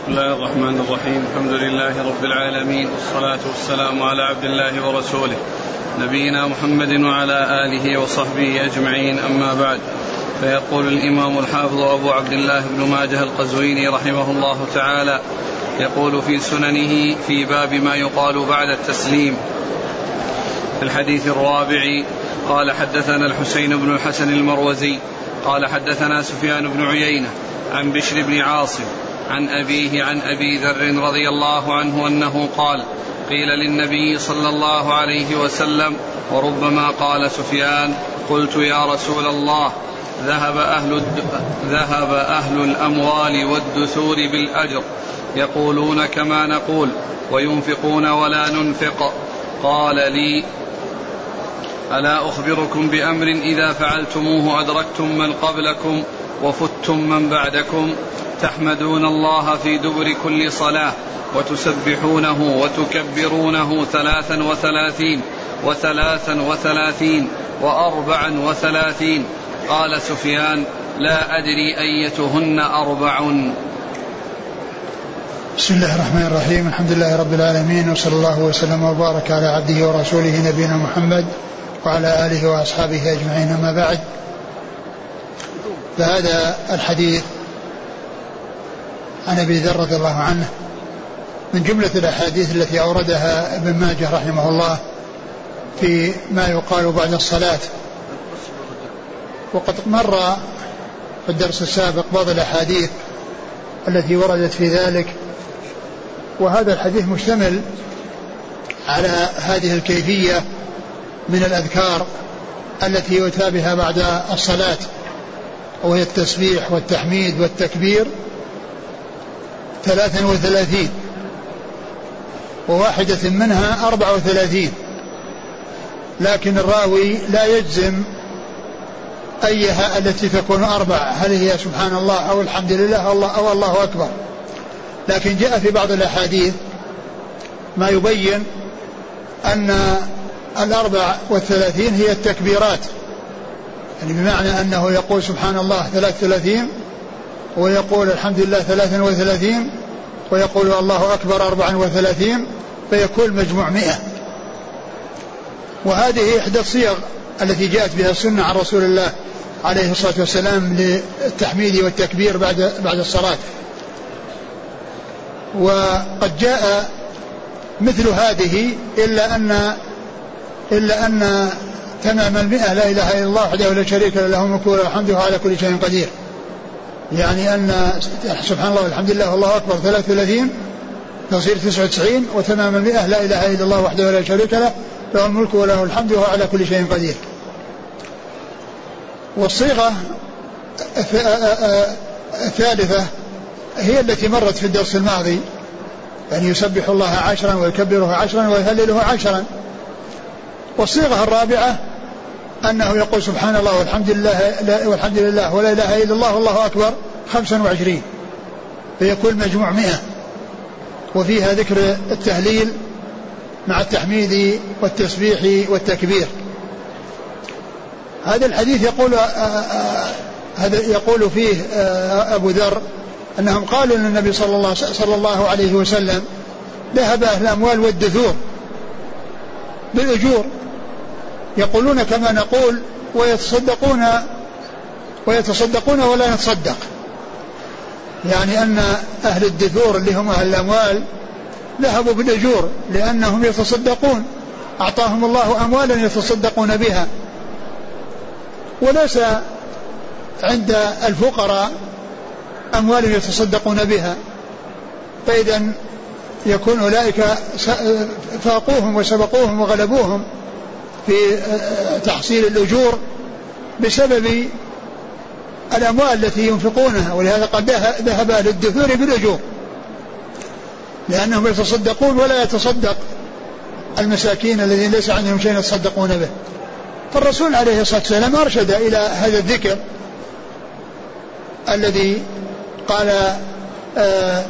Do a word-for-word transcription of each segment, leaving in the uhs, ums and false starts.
بسم الله الرحمن الرحيم. الحمد لله رب العالمين، والصلاة والسلام على عبد الله ورسوله نبينا محمد وعلى آله وصحبه أجمعين، أما بعد. فيقول الإمام الحافظ أبو عبد الله بن ماجه القزويني رحمه الله تعالى، يقول في سننه في باب ما يقال بعد التسليم في الحديث الرابع: قال حدثنا الحسين بن الحسن المروزي قال حدثنا سفيان بن عيينة عن بشر بن عاصم عن أبيه عن أبي ذر رضي الله عنه أنه قال: قيل للنبي صلى الله عليه وسلم، وربما قال سفيان: قلت يا رسول الله، ذهب أهل, ذهب أهل الأموال والدثور بالأجر، يقولون كما نقول وينفقون ولا ننفق. قال لي: ألا أخبركم بأمر إذا فعلتموه أدركتم من قبلكم وفتم من بعدكم، تحمدون الله في دبر كل صلاة، وتسبحونه وتكبرونه ثلاثا وثلاثين وثلاثا وثلاثين وأربعا وثلاثين. قال سفيان: لا أدري أيتهن أربع. بسم الله الرحمن الرحيم. الحمد لله رب العالمين، وصلى الله وسلم وبارك على عبده ورسوله نبينا محمد وعلى آله وأصحابه أجمعين، أما بعد. فهذا الحديث عن أبي ذر رضي الله عنه من جملة الأحاديث التي أوردها ابن ماجه رحمه الله في ما يقال بعد الصلاة. وقد مر في الدرس السابق بعض الأحاديث التي وردت في ذلك، وهذا الحديث مشتمل على هذه الكيفية من الأذكار التي يؤتى بها بعد الصلاة، وهي التسبيح والتحميد والتكبير ثلاثا وثلاثين، وواحدة منها أربع وثلاثين، لكن الراوي لا يجزم أيها التي تكون أربع، هل هي سبحان الله أو الحمد لله أو الله, أو الله أكبر. لكن جاء في بعض الأحاديث ما يبين أن الأربع والثلاثين هي التكبيرات، يعني بمعنى أنه يقول سبحان الله ثلاث ثلاثين، ويقول الحمد لله ثلاثا وثلاثين، ويقول الله أكبر أربعا وثلاثين، فيكون مجموع مئة. وهذه إحدى الصيغ التي جاءت بها السنة عن رسول الله عليه الصلاة والسلام للتحميد والتكبير بعد بعد الصلاة. وقد جاء مثل هذه إلا أن إلا أن تمام المئة لا إله إلا الله وحده لا شريك له له الملك وله الحمد وهو على كل شيء قدير، يعني أن سبحان الله والحمد لله والله أكبر ثلاث وثلاثين تصير تسعة وتسعين، وتمام المئة لا إله إلا الله وحده لا شريك له له الملك وله الحمد وهو على كل شيء قدير. والصيغة الثالثة هي التي مرت في الدرس الماضي، يعني يسبح الله عشرا ويكبره عشرا ويهلله عشرا. والصيغة الرابعة أنه يقول سبحان الله والحمد لله والحمد لله ولا إله إلا الله والله أكبر خمسا وعشرين، فيكون مجموع مئة، وفيها ذكر التهليل مع التحميد والتسبيح والتكبير. هذا الحديث يقول هذا يقول فيه أبو ذر أنهم قالوا للنبي صلى الله, صلى الله عليه وسلم: ذهب أهل الأموال والدثور بالأجور، يقولون كما نقول ويتصدقون ويتصدقون ولا نتصدق، يعني أن أهل الدثور اللي هم أهل الأموال ذهبوا بالأجور لأنهم يتصدقون، أعطاهم الله أموالا يتصدقون بها، وليس عند الفقراء أموال يتصدقون بها، فإذا يكون أولئك فاقوهم وسبقوهم وغلبوهم في تحصيل الأجور بسبب الأموال التي ينفقونها. ولهذا قد ذهب أهل الدثور بالأجور لأنهم يتصدقون ولا يتصدق المساكين الذين ليس عندهم شيء يتصدقون به. فالرسول عليه الصلاة والسلام أرشد إلى هذا الذكر الذي قال آآ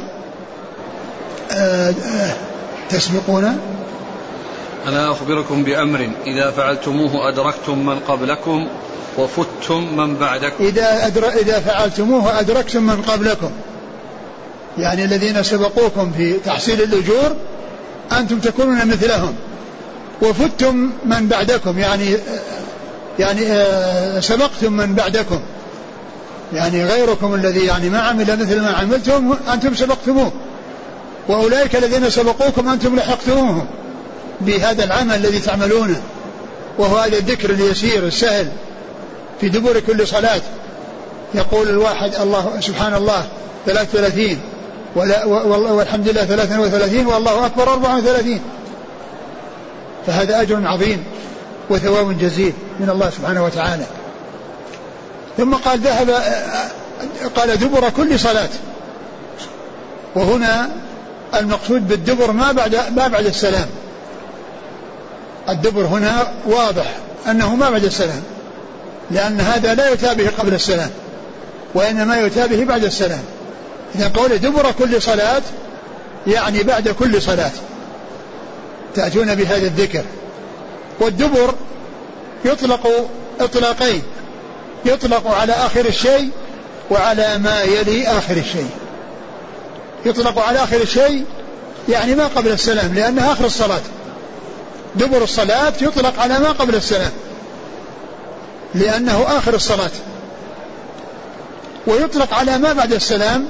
آآ تسبقون. ألا أخبركم بأمر إذا فعلتموه أدركتم من قبلكم وفتم من بعدكم. إذا, أدر... إذا فعلتموه أدركتم من قبلكم، يعني الذين سبقوكم في تحصيل الأجور أنتم تكونون مثلهم، وفتم من بعدكم يعني يعني سبقتم من بعدكم، يعني غيركم الذي يعني ما عمل مثل ما عملتم أنتم سبقتموه، وأولئك الذين سبقوكم أنتم لحقتموهم بهذا العمل الذي تعملونه، وهو هذا الذكر اليسير السهل في دبر كل صلاة. يقول الواحد الله سبحان الله ثلاث وثلاثين والحمد لله ثلاثا وثلاثين والله أكبر أربعا وثلاثين، فهذا أجر عظيم وثواب جزيل من الله سبحانه وتعالى. ثم قال ذهب قال دبر كل صلاة، وهنا المقصود بالدبر ما بعد ما بعد السلام. الدبر هنا واضح أنه ما بعد السلام، لأن هذا لا يتابه قبل السلام وإنما يتابه بعد السلام. إذا قول دبر كل صلاة يعني بعد كل صلاة تأتون بهذا الذكر. والدبر يطلق إطلاقين، يطلق على آخر الشيء وعلى ما يلي آخر الشيء. يطلق على آخر الشيء يعني ما قبل السلام لأنها آخر الصلاة. دبر الصلاة يطلق على ما قبل السلام لأنه آخر الصلاة، ويطلق على ما بعد السلام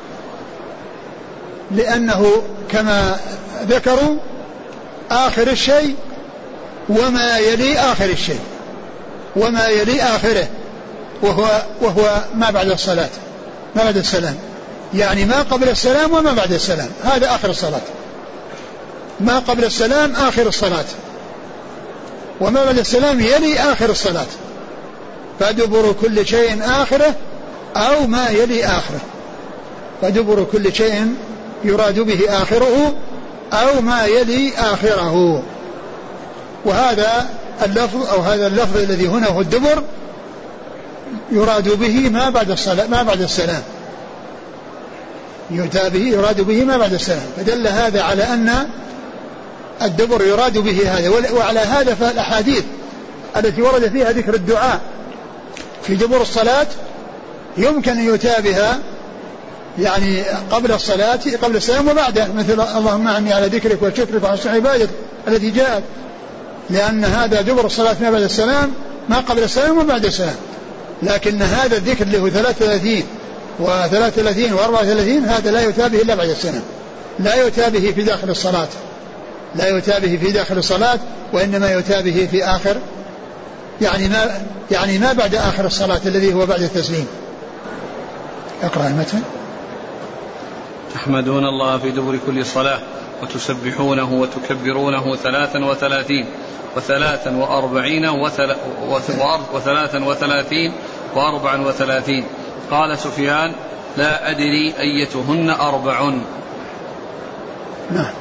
لأنه كما ذكروا آخر الشيء وما يلي آخر الشيء، وما يلي آخره وهو, وهو ما بعد الصلاة ما بعد السلام، يعني ما قبل السلام وما بعد السلام، هذا آخر الصلاة. ما قبل السلام آخر الصلاة، وما بعد السلام يلي آخر الصلاة. فدبر كل شيء آخره أو ما يلي آخره، فدبر كل شيء يراد به آخره أو ما يلي آخره. وهذا اللفظ أو هذا اللفظ الذي هنا هو الدبر يراد به ما بعد الصلاة ما بعد السلام، يراد به يراد به ما بعد السلام. فدل هذا على أن الدبر يراد به هذا. وعلى هذا فالأحاديث التي ورد فيها ذكر الدعاء في دبر الصلاة يمكن أن يتابها يعني قبل الصلاة قبل السلام وبعده، مثل اللهم أعني على ذكرك وشكرك وحسن عبادتك التي جاءت، لأن هذا دبر الصلاة ما بعد السلام ما قبل السلام وبعد السلام. لكن هذا الذكر اللي هو ثلاثة وثلاثين وثلاثة وثلاثين وأربعة وثلاثين هذا لا يتابه إلا بعد السلام، لا يتابه في داخل الصلاة، لا يتابه في داخل الصلاة وإنما يتابه في آخر يعني ما يعني ما بعد آخر الصلاة الذي هو بعد التسليم. اقرأ المتن. تحمدون الله في دبر كل صلاة وتسبحونه وتكبرونه ثلاثا وثلاثين وثلاثا وأربعين وثلاثا وثلاثين وأربعا وثلاثين. قال سفيان لا أدري أيتهن أربع. نعم.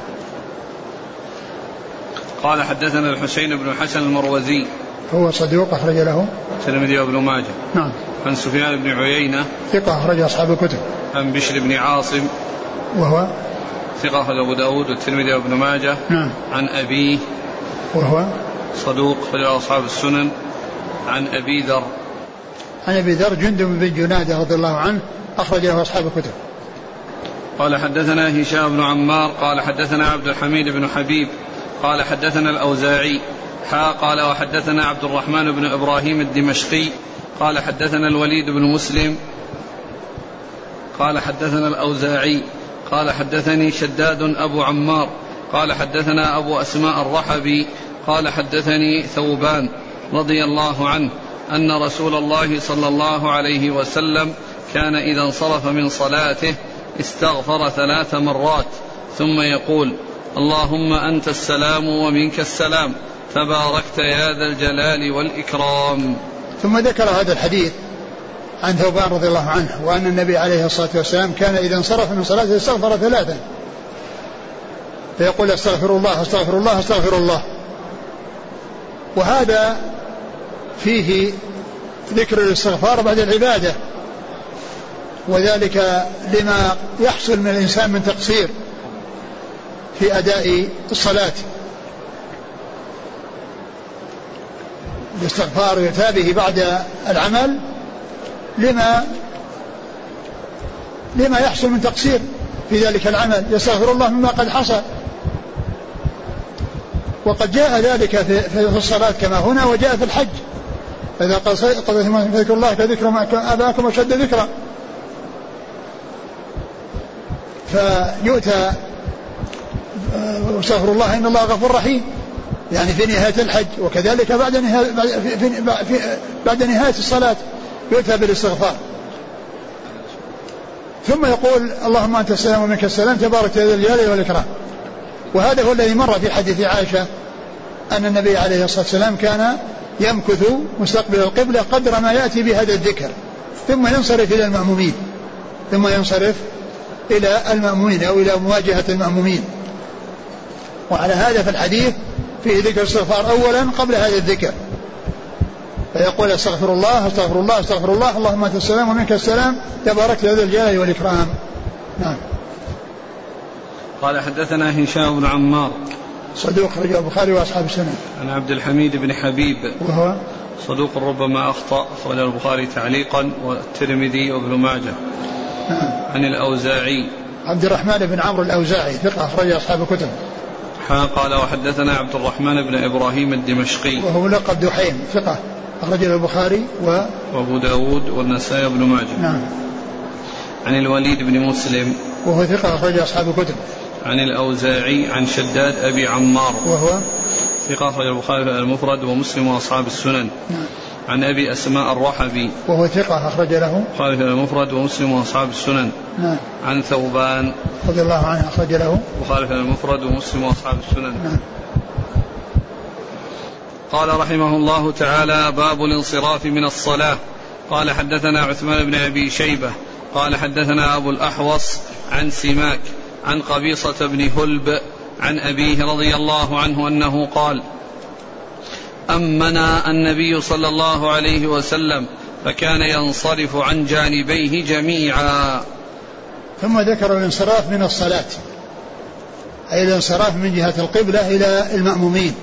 قال حدثنا الحسين بن حسن المروزي هو صدوق أخرج له الترمذي وابن ماجه. نعم. عن سفيان بن عيينة ثقة أخرج أصحاب الكتب. عن بشر بن عاصم وهو ثقة أخرج أبو داود والترمذي وابن ماجه. نعم. عن أبيه وهو صدوق أخرج أصحاب السنن. عن أبي ذر عن أبي ذر جندب بن جنادة رضي الله عنه أخرج له أصحاب الكتب. قال حدثنا هشام بن عمار قال حدثنا عبد الحميد بن حبيب قال حدثنا الأوزاعي حا قال وحدثنا عبد الرحمن بن إبراهيم الدمشقي قال حدثنا الوليد بن مسلم قال حدثنا الأوزاعي قال حدثني شداد أبو عمار قال حدثنا أبو أسماء الرحبي قال حدثني ثوبان رضي الله عنه أن رسول الله صلى الله عليه وسلم كان إذا انصرف من صلاته استغفر ثلاث مرات ثم يقول اللهم أنت السلام ومنك السلام تباركت يا ذا الجلال والإكرام. ثم ذكر هذا الحديث عن ثوبان رضي الله عنه وأن النبي عليه الصلاة والسلام كان إذا انصرف من صلاته استغفر ثلاثا فيقول استغفر الله استغفر الله استغفر الله. وهذا فيه ذكر الاستغفار بعد العبادة، وذلك لما يحصل من الإنسان من تقصير في أداء الصلاة. الاستغفار يتابه بعد العمل لما لما يحصل من تقصير في ذلك العمل، يستغفر الله مما قد حصل. وقد جاء ذلك في الصلاة كما هنا، وجاء في الحج إذا قضيتم فذكروا الله كذكر آباءكم وشد ذكرا. فيؤتى واستغفر الله إن الله غفور رحيم، يعني في نهاية الحج، وكذلك بعد نهاية, بعد نهاية الصلاة يؤتى بالاستغفار. ثم يقول اللهم أنت السلام ومنك السلام تبارك يا ذا الجلال والإكرام. وهذا هو الذي مر في حديث عائشة أن النبي عليه الصلاة والسلام كان يمكث مستقبل القبلة قدر ما يأتي بهذا الذكر، ثم ينصرف إلى المأمومين ثم ينصرف إلى المأمومين أو إلى مواجهة المأمومين. وعلى هذا في الحديث فيه ذكر استغفار أولا قبل هذا الذكر، فيقول استغفر الله استغفر الله استغفر الله اللهم أنت السلام ومنك السلام تبارك يا ذا الجلال والإكرام. نعم. قال حدثنا هشام بن عمار صدوق رجل البخاري وأصحاب السنن. عن عبد الحميد بن حبيب وهو صدوق ربما أخطأ، أخرجه البخاري تعليقا والترمذي وابن ماجه. نعم. عن الأوزاعي عبد الرحمن بن عمرو الأوزاعي ثقة أخرج أصحاب الكتب. قال وحدثنا عبد الرحمن بن إبراهيم الدمشقي وهو لقب دحيم ثقة أخرجه البخاري و... وأبو داود والنسائي وابن ماجه. نعم. عن الوليد بن مسلم وهو ثقة أخرج أصحاب الكتب. عن الأوزاعي عن شداد أبي عمار وهو ثقة أخرج البخاري المفرد ومسلم وأصحاب السنن. نعم. عن أبي أسماء الرحبي وهو ثقة أخرج له البخاري المفرد ومسلم وأصحاب السنن. نعم. عن ثوبان رضي الله عنه أخرج له البخاري المفرد ومسلم وأصحاب السنن. نعم. قال رحمه الله تعالى باب الانصراف من الصلاة. قال حدثنا عثمان بن أبي شيبة قال حدثنا أبو الأحوص عن سماك عن قبيصة بن هلب عن أبيه رضي الله عنه أنه قال أمنا النبي صلى الله عليه وسلم فكان ينصرف عن جانبيه جميعا. ثم ذكر الانصراف من الصلاة، أي الانصراف من جهة القبلة إلى المأمومين،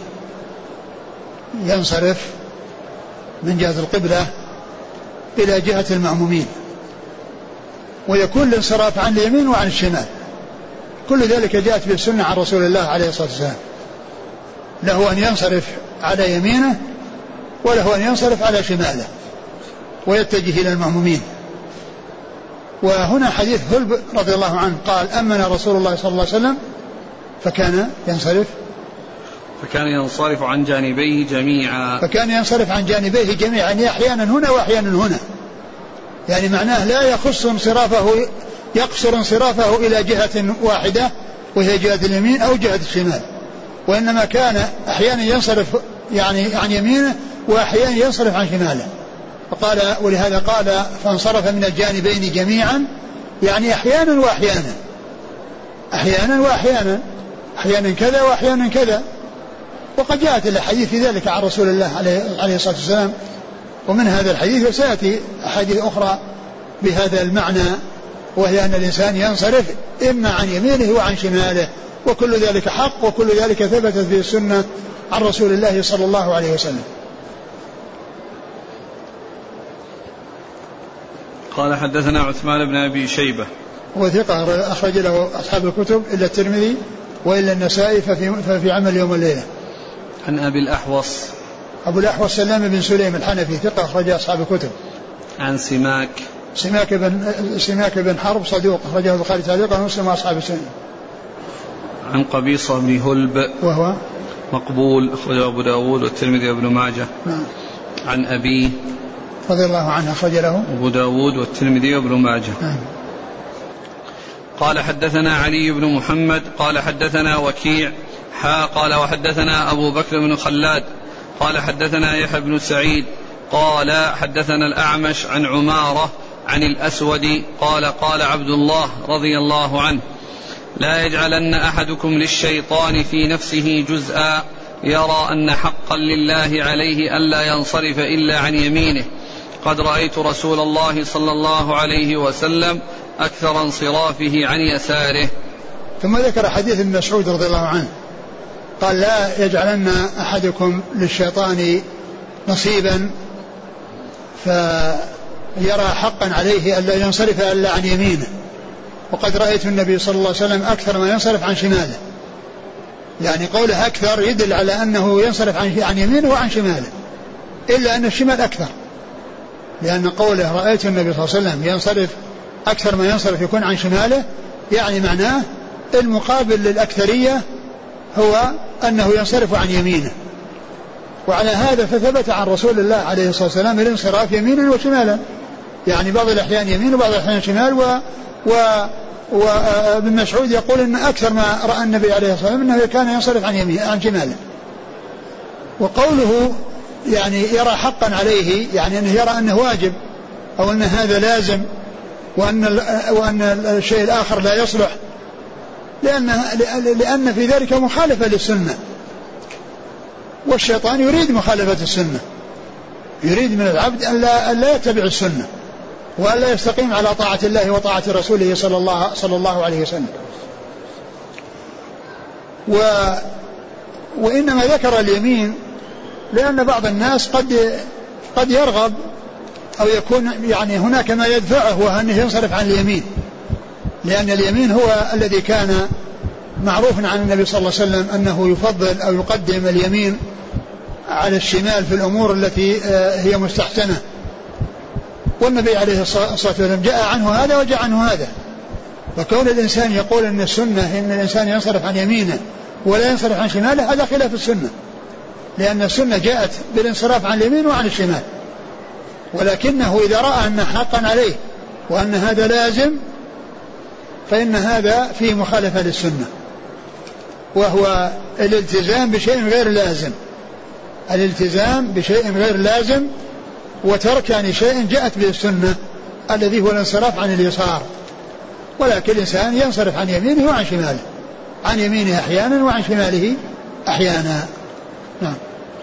ينصرف من جهة القبلة إلى جهة المأمومين، ويكون الانصراف عن اليمين وعن الشمال. كل ذلك جاءت به السنة عن رسول الله عليه الصلاة والسلام، له أن ينصرف على يمينه وله أن ينصرف على شماله ويتجه إلى المأمومين. وهنا حديث هلب رضي الله عنه قال أمنا رسول الله صلى الله عليه وسلم فكان ينصرف فكان ينصرف عن جانبيه جميعا فكان ينصرف عن جانبيه جميعا، يعني أحيانا هنا وأحيانا هنا، يعني معناه لا يخص انصرافه يقصر انصرافه إلى جهة واحدة وهي جهة اليمين أو جهة الشمال، وإنما كان أحيانا ينصرف يعني عن يمينه وأحيانا ينصرف عن شماله. فقال ولهذا قال فانصرف من الجانبين جميعا، يعني أحيانا وأحيانا أحيانا وأحيانا أحيانا كذا وأحيانا كذا. وقد جاءت الأحاديث في ذلك عن رسول الله عليه الصلاة والسلام، ومن هذا الحديث وسيأتي أحاديث أخرى بهذا المعنى، وهي أن الإنسان ينصرف إما عن يمينه وعن شماله، وكل ذلك حق، وكل ذلك ثبتت في السنة عن رسول الله صلى الله عليه وسلم. قال حدثنا عثمان بن أبي شيبة وثقة أخرج له أصحاب الكتب إلا الترمذي وإلا النسائي ففي, ففي عمل يوم الليلة. عن أبي الأحوص أبو الأحوص سلام بن سليم الحنفي ثقة أخرج أصحاب الكتب. عن سماك سماك بن سماك بن حرب صدوق أخرجه البخاري تعليقا ومسلم وأصحاب السنن. عن قبيصة بن هلب وهو مقبول أخرجه أبو داود والترمذي وابن ماجه. نعم. عن أبيه رضي الله عنه أخرج له أبو داود والترمذي وابن ماجه. نعم. قال حدثنا علي بن محمد قال حدثنا وكيع حا قال وحدثنا أبو بكر بن خلاد قال حدثنا يحيى بن سعيد قال حدثنا الأعمش عن عمارة عن الأسود قال قال عبد الله رضي الله عنه لا يجعلن أحدكم للشيطان في نفسه جزءا يرى أن حقا لله عليه ألا ينصرف إلا عن يمينه قد رأيت رسول الله صلى الله عليه وسلم أكثر انصرافه عن يساره. ثم ذكر حديث ابن مسعود رضي الله عنه قال لا يجعلن أحدكم للشيطان نصيبا فيرى حقا عليه ألا ينصرف إلا عن يمينه وقد رأيت النبي صلى الله عليه وسلم أكثر ما ينصرف عن شماله. يعني قوله أكثر يدل على أنه ينصرف عن يمينه وعن شماله، إلا أن الشمال أكثر، لأن قوله رأيت النبي صلى الله عليه وسلم ينصرف أكثر ما ينصرف يكون عن شماله، يعني معناه المقابل للأكثرية هو أنه ينصرف عن يمينه. وعلى هذا فثبت عن رسول الله عليه الصلاة والسلام الانصراف يمينا وشمالا، يعني بعض الأحيان يمين وبعض الأحيان شمال. و و وابن مسعود يقول أن أكثر ما رأى النبي عليه الصلاة والسلام أنه كان ينصرف عن يمين عن شماله. وقوله يعني يرى حقا عليه، يعني أنه يرى أنه واجب أو أن هذا لازم، وأن وأن الشيء الآخر لا يصلح، لأن لأن في ذلك مخالفة للسنة، والشيطان يريد مخالفة السنة، يريد من العبد أن لا, أن لا يتبع السنة وأن لا يستقيم على طاعة الله وطاعة رسوله صلى الله, صلى الله عليه وسلم. و وإنما ذكر اليمين لأن بعض الناس قد قد يرغب أو يكون يعني هناك ما يدفعه وأنه ينصرف عن اليمين، لأن اليمين هو الذي كان معروف عن النبي صلى الله عليه وسلم أنه يفضل أو يقدم اليمين على الشمال في الأمور التي هي مستحسنة، والنبي عليه الصلاة والسلام جاء عنه هذا وجاء عنه هذا. فكون الإنسان يقول أن السنة إن الإنسان ينصرف عن يمينه ولا ينصرف عن شماله هذا خلاف السنة، لأن السنة جاءت بالانصراف عن اليمين وعن الشمال، ولكنه إذا رأى أن حقا عليه وأن هذا لازم فإن هذا فيه مخالفة للسنة، وهو الالتزام بشيء غير لازم، الالتزام بشيء غير لازم وترك شيء جاءت به السنة الذي هو الانصراف عن اليسار. ولكن الإنسان ينصرف عن يمينه وعن شماله، عن يمينه أحيانا وعن شماله أحيانا. نعم.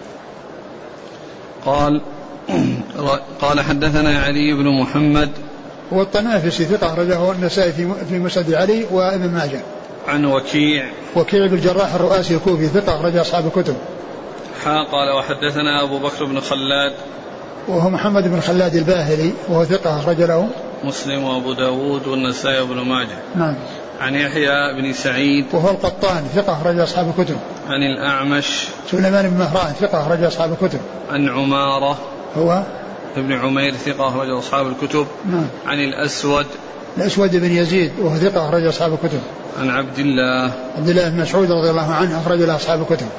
قال قال حدثنا علي بن محمد والطنافسي ثقة أخرجه النسائي في مسند علي وابن ماجه. عن وكيع وكيع بن الجراح الرؤاسي الكوفي ثقة أخرج أصحاب الكتب. قال وحدثنا أبو بكر بن خلاد وهو محمد بن خلاد الباهلي وهو ثقة أخرج له مسلم وأبو داود والنسائي وابن ماجه. نعم. عن يحيى بن سعيد وهو القطان ثقة أخرج أصحاب الكتب. عن الأعمش سليمان بن مهران ثقة أخرج أصحاب الكتب. عن عمارة هو ابن عمير ثقة أخرج أصحاب الكتب. نعم. عن الأسود الأسود بن يزيد وهو ثقة أخرج أصحاب الكتب. عن عبد الله عبد الله بن مسعود رضي الله عنه أخرج له أصحاب الكتب.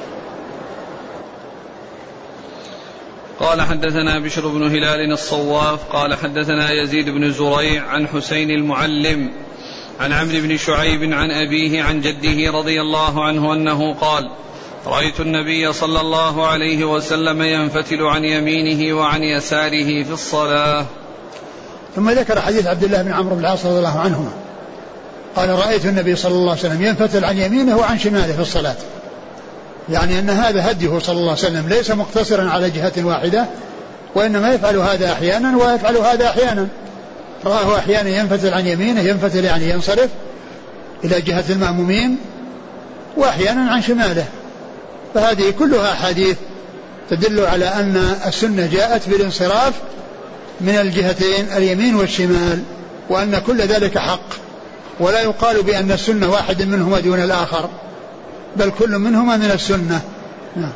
قال حدثنا بشر بن هلال الصواف قال حدثنا يزيد بن زريع عن حسين المعلم عن عمرو بن شعيب عن أبيه عن جده رضي الله عنه أنه قال رأيت النبي صلى الله عليه وسلم ينفتل عن يمينه وعن يساره في الصلاة. ثم ذكر حديث عبد الله بن عمرو بن العاص رضي الله عنهما قال رأيت النبي صلى الله عليه وسلم ينفتل عن يمينه وعن شماله في الصلاة، يعني أن هذا هديه صلى الله عليه وسلم ليس مقتصرا على جهة واحدة، وإنما يفعل هذا أحيانا ويفعل هذا أحيانا. رآه أحيانا ينفتل عن يمينه، ينفتل يعني ينصرف إلى جهة المأمومين، وأحيانا عن شماله. فهذه كلها أحاديث تدل على أن السنة جاءت بالانصراف من الجهتين اليمين والشمال، وأن كل ذلك حق، ولا يقال بأن السنة واحد منهما دون الآخر، بل كل منهما من السنة. نعم.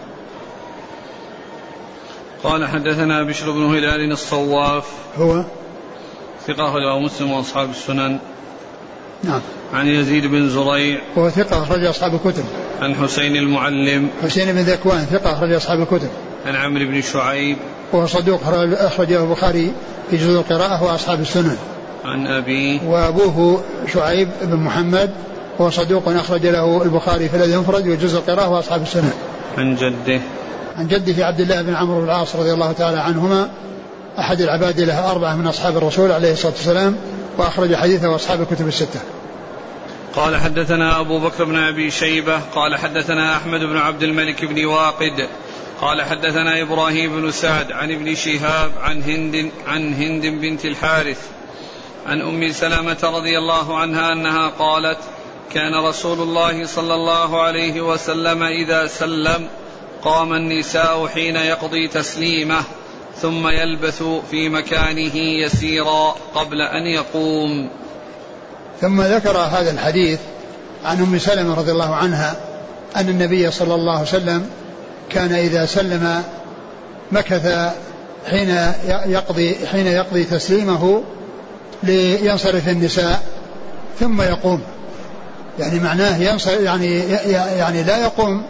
قال حدثنا بشر بن هلال الصواف هو ثقة أخرجه مسلم وأصحاب السنن. نعم. عن يزيد بن زريع هو ثقة أخرج أصحاب الكتب. عن حسين المعلم حسين بن ذكوان ثقة أخرج أصحاب الكتب. عن عمرو بن شعيب وهو صدوق أخرجه البخاري في جزء القراءة وأصحاب السنن. عن أبيه وأبوه شعيب بن محمد وهو صدوق أخرج له البخاري في الذي ينفرد وجزء القراءة وأصحاب السنن. عن جده عن جده عبد الله بن عمرو بن العاص رضي الله تعالى عنهما أحد العباد له أربعة من أصحاب الرسول عليه الصلاة والسلام، وأخرج حديثه أصحاب الكتب الستة. قال حدثنا أبو بكر بن أبي شيبة قال حدثنا أحمد بن عبد الملك بن واقد قال حدثنا إبراهيم بن سعد عن ابن شهاب عن هند عن هند بنت الحارث عن أم سلمة رضي الله عنها أنها قالت كان رسول الله صلى الله عليه وسلم إذا سلم قام النساء حين يقضي تسليمه ثم يلبث في مكانه يسيرا قبل أن يقوم. ثم ذكر هذا الحديث عن أم سلمة رضي الله عنها أن النبي صلى الله عليه وسلم كان إذا سلم مكث حين يقضي حين يقضي تسليمه لينصرف النساء ثم يقوم. يعني معناه ينصرف يعني يعني لا يقوم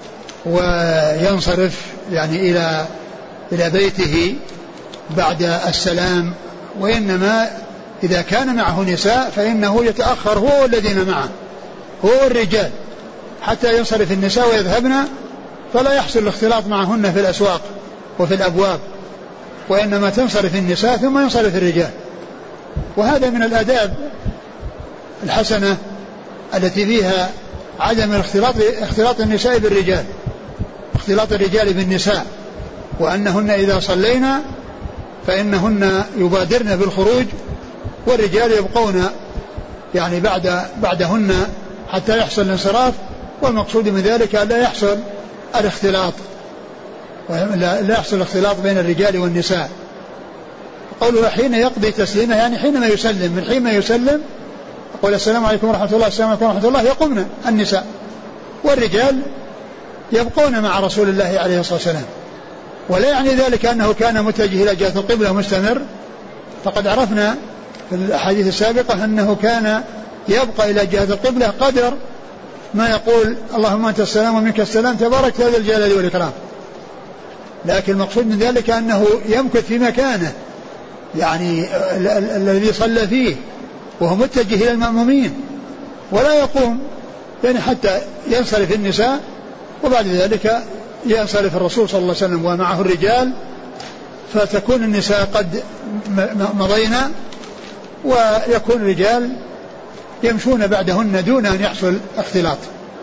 وينصرف يعني إلى إلى بيته بعد السلام، وإنما إذا كان معه نساء فإنه يتأخر هو والذين معه، هو والرجال، حتى ينصرف النساء ويذهبن، فلا يحصل الاختلاط معهن في الأسواق وفي الأبواب، وإنما تنصرف النساء ثم ينصرف الرجال. وهذا من الآداب الحسنة التي فيها عدم الاختلاط اختلاط النساء بالرجال، اختلاط الرجال بالنساء، وأنهن إذا صلينا فإنهن يبادرن بالخروج والرجال يبقون يعني بعد بعدهن حتى يحصل الانصراف. والمقصود من ذلك أن لا يحصل الاختلاط لا يحصل الاختلاط بين الرجال والنساء. قوله حين يقضي تسليمه يعني حينما يسلم، من حين يسلم يقول السلام عليكم ورحمة الله السلام عليكم ورحمة الله يقومن النساء، والرجال يبقون مع رسول الله عليه الصلاة والسلام. ولا يعني ذلك أنه كان متجه إلى جهة القبلة مستمر، فقد عرفنا في الأحاديث السابقة أنه كان يبقى إلى جهة القبلة قدر ما يقول اللهم أنت السلام ومنك السلام تبارك هذا الجلال والإكرام. لكن المقصود من ذلك أنه يمكث في مكانه يعني الذي صلى فيه وهو متجه إلى المأمومين، ولا يقوم يعني حتى ينصرف النساء، وبعد ذلك ينصرف الرسول صلى الله عليه وسلم ومعه الرجال، فتكون النساء قد مضينا ويكون الرجال يمشون بعدهن دون أن يحصل اختلاط.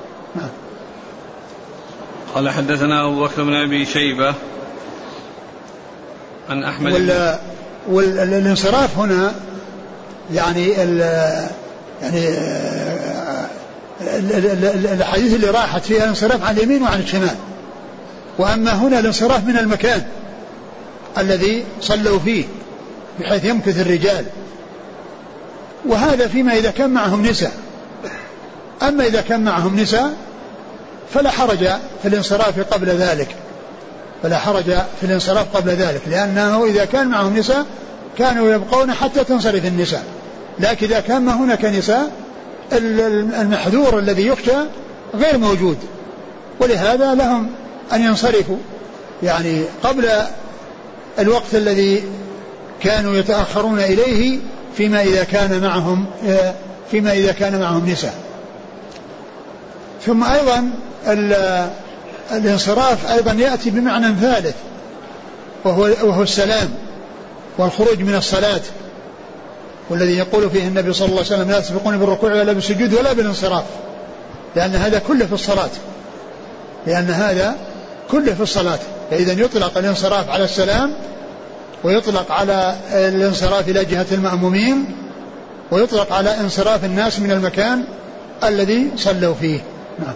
قال حدثنا أبو بكر بن أبي شيبة عن أحمد وال... والانصراف هنا يعني ال... يعني الحديث اللي راحت فيها الانصراف عن اليمين وعن الشمال، وأما هنا الانصراف من المكان الذي صلوا فيه بحيث يمكث الرجال، وهذا فيما إذا كان معهم نساء. أما إذا كان معهم نساء فلا حرج في الانصراف قبل ذلك فلا حرج في الانصراف قبل ذلك لأنه إذا كان معهم نساء كانوا يبقون حتى تنصرف النساء. لكن إذا كان ما هناك نساء المحذور الذي يخشى غير موجود، ولهذا لهم أن ينصرفوا يعني قبل الوقت الذي كانوا يتأخرون إليه فيما إذا كان معهم فيما إذا كان معهم نساء. ثم أيضا الانصراف أيضا يأتي بمعنى ثالث وهو, وهو السلام والخروج من الصلاة، والذي يقول فيه النبي صلى الله عليه وسلم لا تسبقون بالركوع ولا بالسجود ولا بالانصراف، لأن هذا كله في الصلاة لأن هذا كله في الصلاة. فإذا يطلق الانصراف على السلام، ويطلق على الانصراف إلى جهة المأمومين، ويطلق على انصراف الناس من المكان الذي صلوا فيه. نعم.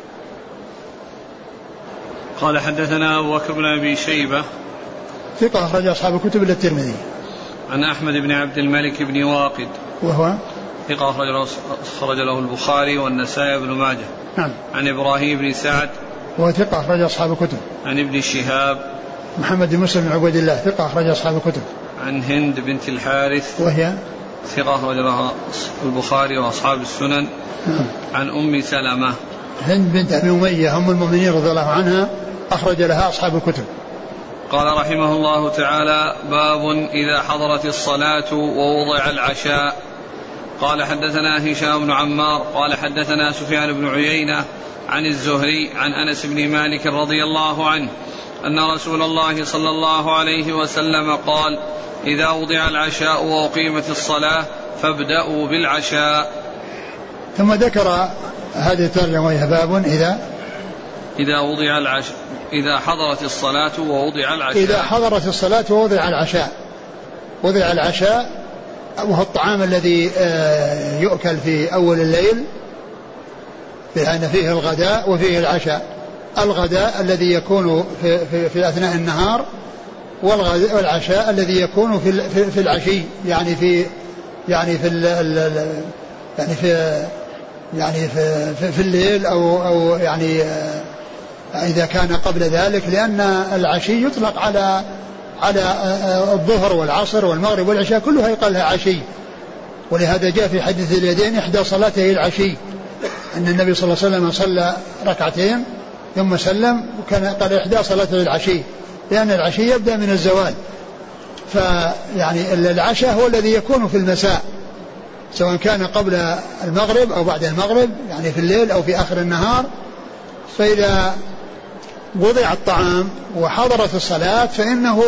قال حدثنا أبو بكر بن أبي شيبة ثقة أخرج أصحاب الكتب إلا الترمذي. عن أحمد بن عبد الملك بن واقد وهو ثقة أخرج له البخاري والنسائي بن ماجه. نعم. عن إبراهيم بن سعد وهو ثقة أخرج أصحاب الكتب. عن ابن شهاب محمد بن مسلم بن عبيد الله ثقة أخرج أصحاب الكتب. عن هند بنت الحارث وهي ثقة أخرج لها البخاري وأصحاب السنن. نعم. عن أم سلمة هند بنت أبي أمية أم المؤمنين رضي الله عنها أخرج لها أصحاب الكتب. قال رحمه الله تعالى: باب إذا حضرت الصلاة ووضع العشاء. قال حدثنا هشام بن عمار قال حدثنا سفيان بن عيينة عن الزهري عن أنس بن مالك رضي الله عنه أن رسول الله صلى الله عليه وسلم قال: إذا وضع العشاء وأقيمت الصلاة فابدأوا بالعشاء. ثم ذكر هذه الترجمة وهي باب إذا إذا وضع العشاء إذا حضرت الصلاة ووضع العشاء. إذا حضرت الصلاة ووضع العشاء. وضع العشاء وهو الطعام الذي يؤكل في أول الليل، لأن فيه الغداء وفيه العشاء. الغداء الذي يكون في, في, في أثناء النهار، والعشاء الذي يكون في, في, في العشي، يعني في يعني في يعني في يعني في, في, في الليل أو, أو يعني إذا كان قبل ذلك، لأن العشي يطلق على على الظهر والعصر والمغرب والعشاء كلها يقال لها عشي. ولهذا جاء في حديث اليدين إحدى صلاته العشي، أن النبي صلى الله عليه وسلم صلى ركعتين ثم سلم، وكان قال إحدى صلاته العشي، لأن العشي يبدأ من الزوال. فيعني العشاء هو الذي يكون في المساء، سواء كان قبل المغرب أو بعد المغرب، يعني في الليل أو في آخر النهار. فإذا وضع الطعام وحضرت الصلاة فإنه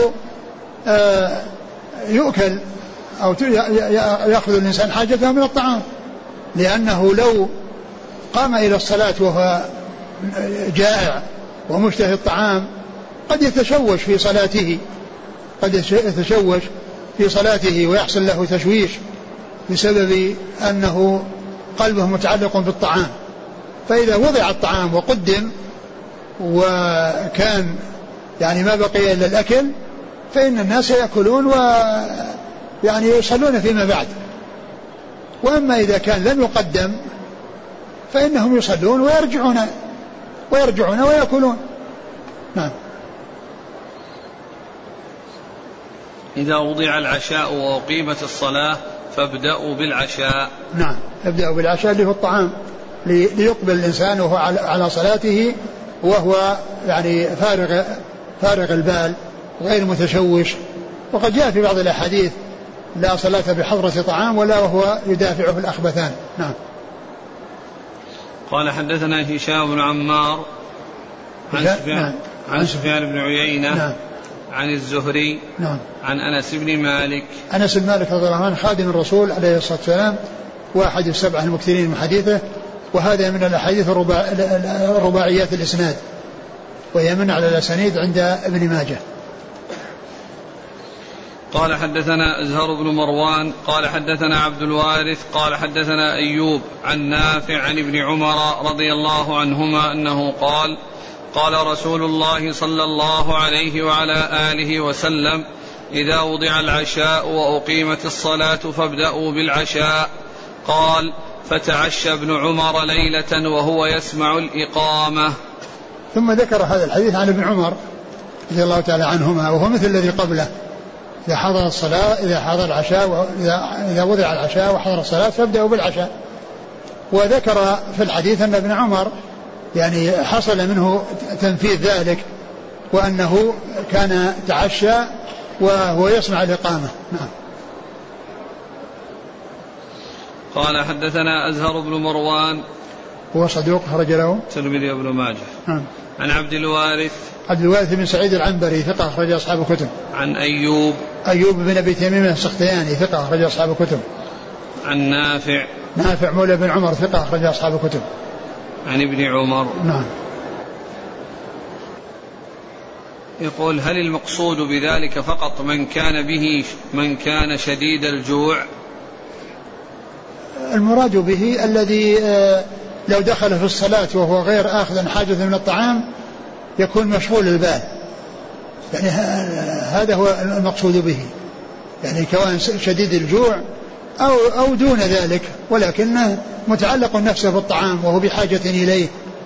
يؤكل أو يأخذ الإنسان حاجته من الطعام، لأنه لو قام إلى الصلاة وهو جائع ومشتهي الطعام قد يتشوش في صلاته قد يتشوش في صلاته ويحصل له تشويش بسبب أنه قلبه متعلق بالطعام. فإذا وضع الطعام وقدم وكان يعني ما بقي إلا الأكل فإن الناس يأكلون ويعني يصلون فيما بعد. وأما إذا كان لم يقدم فإنهم يصلون ويرجعون ويرجعون ويأكلون. نعم. إذا وضع العشاء وأقيمت الصلاة فابدأوا بالعشاء. نعم، ابدأوا بالعشاء اللي هو الطعام، ليقبل الإنسان وهو على صلاته وهو يعني فارغ فارغ البال غير متشوش. وقد جاء في بعض الأحاديث لا صلاة بحضرة طعام ولا وهو يدافعه الأخبثان. نعم. قال حدثنا هشام بن عمار عن سفيان نعم. عن سفيان بن عيينة نعم. عن الزهري نعم. عن أنس بن مالك أنس بن مالك رضي الله عنه خادم الرسول عليه الصلاة والسلام واحد السبعة المكثرين من حديثه، وهذا من الأحاديث الرباع الرباعيات الإسناد، وهي من على الأسانيد عند ابن ماجه. قال حدثنا أزهر بن مروان قال حدثنا عبد الوارث قال حدثنا أيوب عن نافع عن ابن عمر رضي الله عنهما أنه قال قال رسول الله صلى الله عليه وعلى آله وسلم إذا وضع العشاء وأقيمت الصلاة فابدأوا بالعشاء. قال فتعشى ابن عمر ليلة وهو يسمع الإقامة. ثم ذكر هذا الحديث عن ابن عمر رضي الله تعالى عنهما، وهو مثل الذي قبله، إذا حضر الصلاة إذا حضر العشاء وإذا إذا وضع العشاء وحضر الصلاة فابدأوا بالعشاء. وذكر في الحديث أن ابن عمر يعني حصل منه تنفيذ ذلك، وأنه كان تعشى وهو يسمع الإقامة. نعم. قال حدثنا أزهر بن مروان هو صدوق خرج له الترمذي وابن ماجه. نعم. عن عبد الوارث عبد الوارث بن سعيد العنبري ثقة أخرج أصحاب الكتب. عن أيوب أيوب بن أبي تميم السختياني ثقة أخرج أصحاب الكتب. عن نافع نافع مولى بن عمر ثقة أخرج أصحاب الكتب. عن ابن عمر. نعم. يقول هل المقصود بذلك فقط من كان به من كان شديد الجوع؟ المراد به الذي لو دخل في الصلاة وهو غير آخذ حاجة من الطعام يكون مشغول البال، يعني هذا هو المقصود به، يعني كون شديد الجوع أو, أو دون ذلك، ولكنه متعلق نفسه بالطعام وهو بحاجة إليه،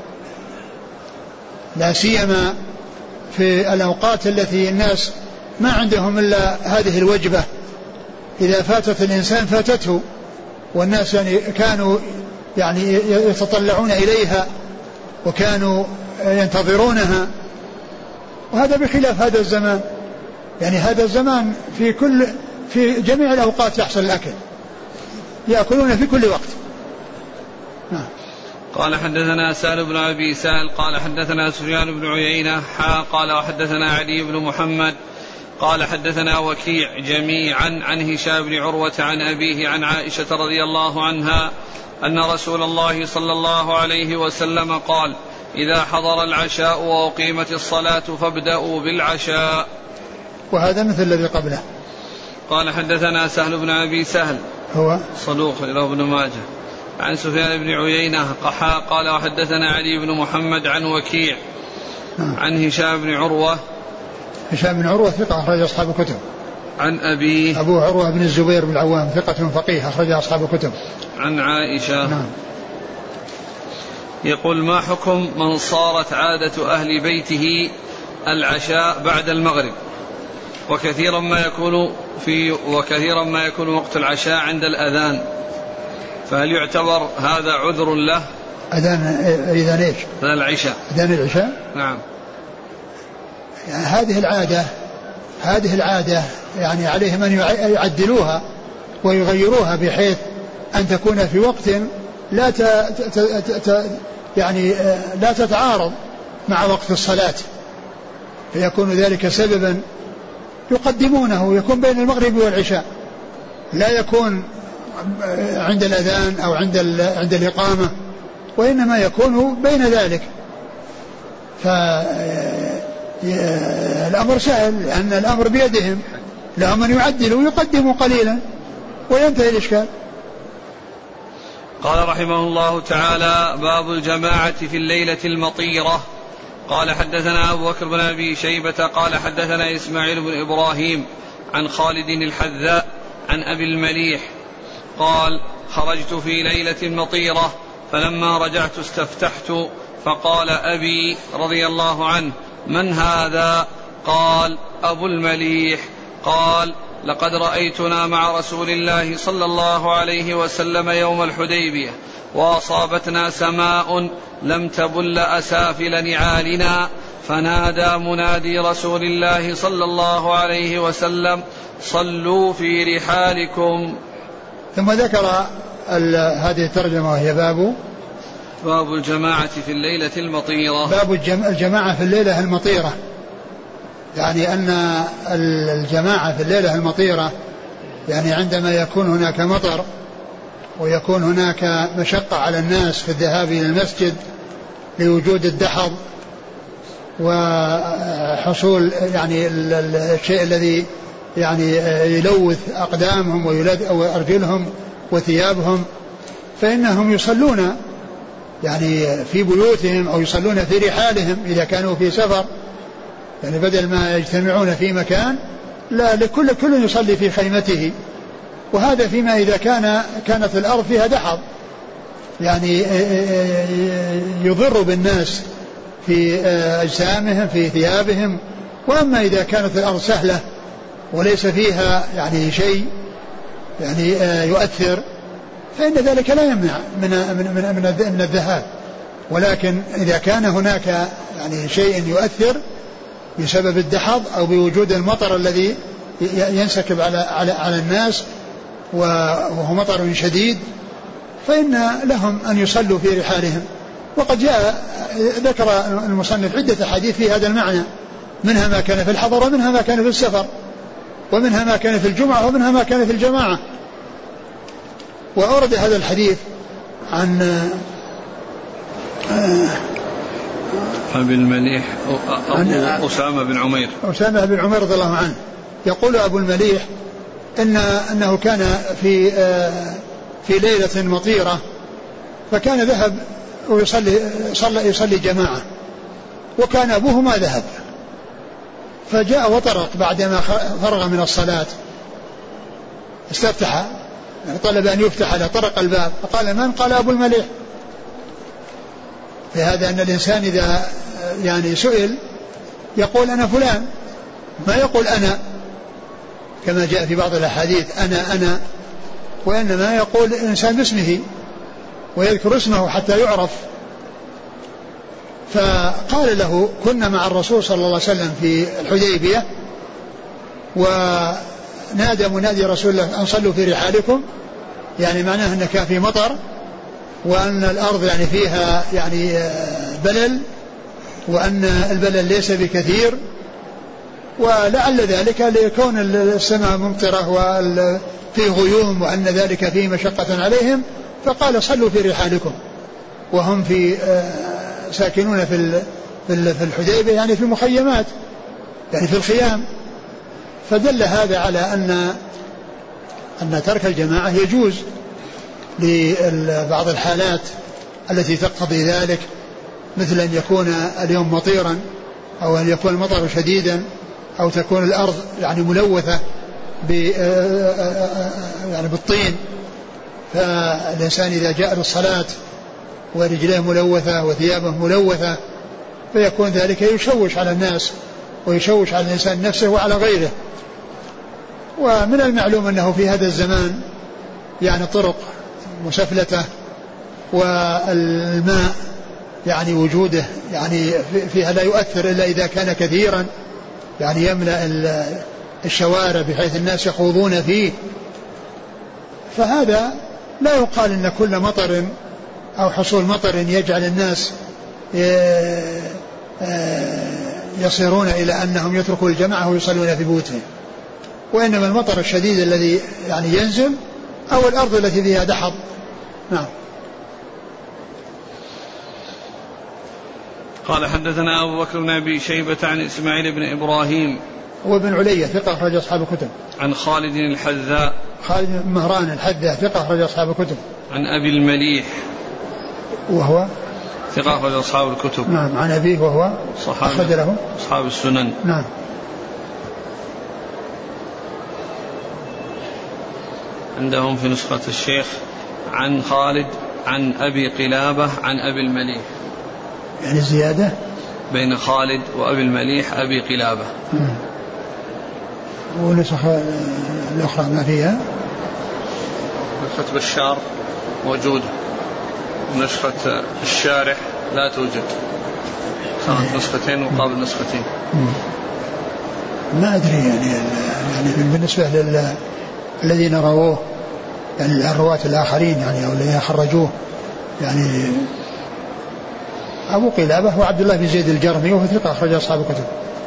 لا سيما في الأوقات التي الناس ما عندهم إلا هذه الوجبة، إذا فاتت الإنسان فاتته، والناس يعني كانوا يعني يتطلعون إليها وكانوا ينتظرونها، وهذا بخلاف هذا الزمان. يعني هذا الزمان في كل في جميع الأوقات يحصل الأكل، يأكلون في كل وقت. نعم. قال حدثنا سهل بن أبي سهل قال حدثنا سفيان بن عيينة حا قال وحدثنا علي بن محمد قال حدثنا وكيع جميعا عن هشام بن عروة عن أبيه عن عائشة رضي الله عنها أن رسول الله صلى الله عليه وسلم قال إذا حضر العشاء وأقيمت الصلاة فابدأوا بالعشاء. وهذا مثل الذي قبله. قال حدثنا سهل بن أبي سهل هو صدوق له ابن ماجه عن سفيان بن عيينة قحا قال وحدثنا علي بن محمد عن وكيع عن هشام بن عروة هشام بن عروة ثقة أخرج أصحاب الكتب. عن أبيه أبو عروة بن الزبير بن العوام ثقة فقيه أخرج أصحاب الكتب. عن عائشة. نعم. يقول ما حكم من صارت عادة أهل بيته العشاء بعد المغرب وكثيرا ما يكون في وكثيرا ما يكون وقت العشاء عند الأذان، فهل يعتبر هذا عذر له؟ أذان إذا ليش؟ أذان العشاء. أذان العشاء. نعم. يعني هذه العادة هذه العادة يعني عليهم أن يعدلوها ويغيروها بحيث أن تكون في وقت لا ت... ت... ت... ت... يعني لا تتعارض مع وقت الصلاة، فيكون ذلك سببا يقدمونه، يكون بين المغرب والعشاء، لا يكون عند الأذان أو عند عند الإقامة، وإنما يكون بين ذلك. فالأمر سهل لأن الأمر بيدهم، لهم أن يعدلوا ويقدموا قليلا وينتهي الإشكال. قال رحمه الله تعالى: باب الجماعة في الليلة المطيرة. قال حدثنا أبو بكر بن أبي شيبة قال حدثنا إسماعيل بن إبراهيم عن خالد الحذاء عن أبي المليح قال: خرجت في ليلة مطيرة فلما رجعت استفتحت فقال أبي رضي الله عنه: من هذا؟ قال: أبو المليح. قال: لقد رأيتنا مع رسول الله صلى الله عليه وسلم يوم الحديبية وأصابتنا سماء لم تبل أسافل نعالنا، فنادى منادي رسول الله صلى الله عليه وسلم: صلوا في رحالكم. ثم ذكر هذه الترجمة وهي باب باب الجماعة في الليلة المطيرة. باب الجماعة في الليلة المطيرة، يعني أن الجماعة في الليلة المطيرة يعني عندما يكون هناك مطر ويكون هناك مشقة على الناس في الذهاب إلى المسجد لوجود الدحض وحصول يعني الشيء الذي يعني يلوث أقدامهم وأرجلهم وثيابهم، فإنهم يصلون يعني في بيوتهم أو يصلون في رحالهم إذا كانوا في سفر، يعني بدل ما يجتمعون في مكان لا، لكل كل يصلي في خيمته. وهذا فيما إذا كان كانت الأرض فيها دحض يعني يضر بالناس في أجسامهم في ثيابهم. وأما إذا كانت الأرض سهلة وليس فيها يعني شيء يعني يؤثر فإن ذلك لا يمنع من من من من الذهاب، ولكن إذا كان هناك يعني شيء يؤثر بسبب الدحض أو بوجود المطر الذي ينسكب على على على الناس وهو مطر شديد، فإن لهم أن يصلوا في رحالهم. وقد جاء ذكر المصنف عدة حديث في هذا المعنى، منها ما كان في الحضر ومنها ما كان في السفر ومنها ما كان في الجمعة ومنها ما كان في الجماعة. وأورد هذا الحديث عن أبي المليح أبو أسامة بن عمير أسامة بن عمير رضي الله عنه يقول أبو المليح إن أنه كان في في ليلة مطيرة فكان ذهب ويصلي صلى يصلي جماعة، وكان أبوه ما ذهب، فجاء وطرق بعدما فرغ من الصلاة استفتح يعني طلب أن يفتح له، طرق الباب فقال: من؟ قال: أبو المليح. فهذا أن الإنسان إذا يعني سئل يقول أنا فلان، ما يقول أنا كما جاء في بعض الأحاديث أنا أنا وإنما يقول الإنسان باسمه ويذكر اسمه حتى يعرف. فقال له: كنا مع الرسول صلى الله عليه وسلم في الحديبية ونادى منادي رسول الله أن صلوا في رحالكم، يعني معناه أن كان في مطر وأن الأرض يعني فيها يعني بلل وأن البلل ليس بكثير، ولعل ذلك ليكون السماء ممطرة وفي غيوم وأن ذلك فيه مشقة عليهم، فقال: صلوا في رحالكم، وهم في ساكنون في في الحديبية يعني في المخيمات يعني في الخيام. فدل هذا على أن أن ترك الجماعة يجوز لبعض الحالات التي تقتضي ذلك، مثل أن يكون اليوم مطيرا أو أن يكون المطر شديدا أو تكون الأرض يعني ملوثة يعني بالطين، فالإنسان إذا جاء للصلاة ورجليه ملوثة وثيابه ملوثة فيكون ذلك يشوش على الناس ويشوش على الإنسان نفسه وعلى غيره. ومن المعلوم أنه في هذا الزمان يعني طرق مسفلتة، والماء يعني وجوده يعني فيها لا يؤثر إلا إذا كان كثيرا، يعني يملأ الشوارع بحيث الناس يخوضون فيه. فهذا لا يقال إن كل مطر أو حصول مطر يجعل الناس يصيرون إلى أنهم يتركوا الجماعة ويصلون في بيوتهم، وإنما المطر الشديد الذي يعني ينزل أو الأرض التي فيها دحض. نعم. قال حدثنا أبو بكر بن أبي شيبة عن إسماعيل بن إبراهيم هو بن علية ثقة أخرج أصحاب الكتب. عن خالد الحذاء خالد بن مهران الحذاء ثقة أخرج أصحاب الكتب. عن أبي المليح وهو ثقة أخرج أصحاب الكتب. نعم. عن أبيه وهو أخرج له أصحاب السنن. نعم. عندهم في نسخة الشيخ عن خالد عن أبي قلابة عن أبي المليح، يعني زيادة بين خالد وأبي المليح أبي قلابة. ونسخة الأخرى ما فيها نسخة بشار موجودة، ونسخة الشارح لا توجد، كانت نسختين مقابل نسختين. ما أدري يعني, يعني بالنسبة لل الذين رووه يعني الرواة الآخرين يعني أو الذين خرجوه يعني أبو قلابة وعبد الله بن زيد الجرمي وهو ثقة أخرج أصحاب الكتب.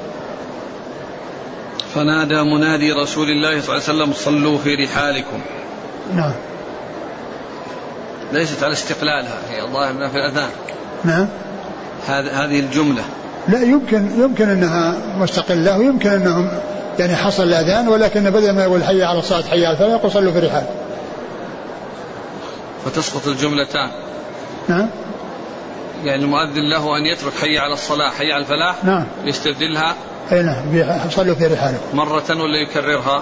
فنادى منادي رسول الله صلى الله عليه وسلم صلوا في رحالكم. نعم. ليست على استقلالها، هي الظاهر في الأذان. نعم. هذه الجملة لا يمكن يمكن أنها مستقلة، ويمكن أنهم يعني حصل الأذان، ولكن بدل ما يقول حي على الصلاة حي على الفلاح يقول صلوا في رحال، فتسقط الجملتان. نعم. يعني المؤذن له أن يترك حي على الصلاة حي على الفلاح. نعم. يستبدلها. أي نعم صلوا في رحالكم مرة ولا يكررها؟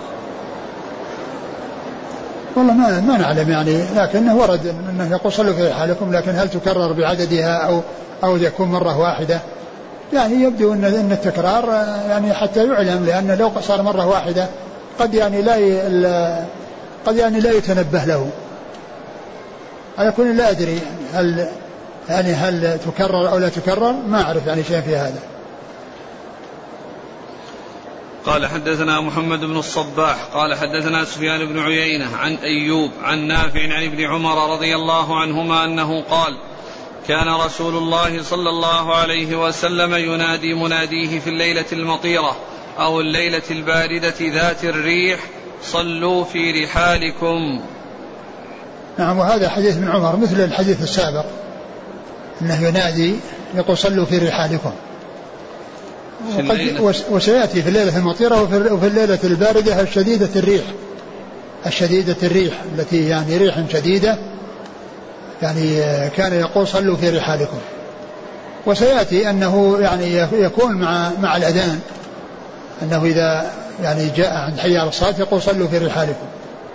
والله ما ما نعلم يعني، لكنه ورد أنه يقول صلوا في رحالكم، لكن هل تكرر بعددها أو أو يكون مرة واحدة؟ يعني يبدو أن أن التكرار يعني حتى يعلم، لأن لو صار مرة واحدة قد يعني لا قد يعني لا يتنبه له. على كل لا أدري هل يعني هل تكرر أو لا تكرر، ما أعرف يعني شيء في هذا. قال حدثنا محمد بن الصباح قال حدثنا سفيان بن عيينة عن أيوب عن نافع عن ابن عمر رضي الله عنهما أنه قال كان رسول الله صلى الله عليه وسلم ينادي مناديه في الليلة المطيرة أو الليلة الباردة ذات الريح صلوا في رحالكم. نعم. وهذا حديث ابن عمر مثل الحديث السابق، أنه ينادي يقول صلوا في رحالكم، وسيأتي في الليلة المطيرة وفي الليلة الباردة الشديدة الريح الشديدة الريح التي يعني ريح شديدة، يعني كان يقول صلوا في رحالكم. وسيأتي أنه يعني يكون مع مع الأذان، أنه إذا يعني جاء عند حي على الصلاة يقول صلوا في رحالكم.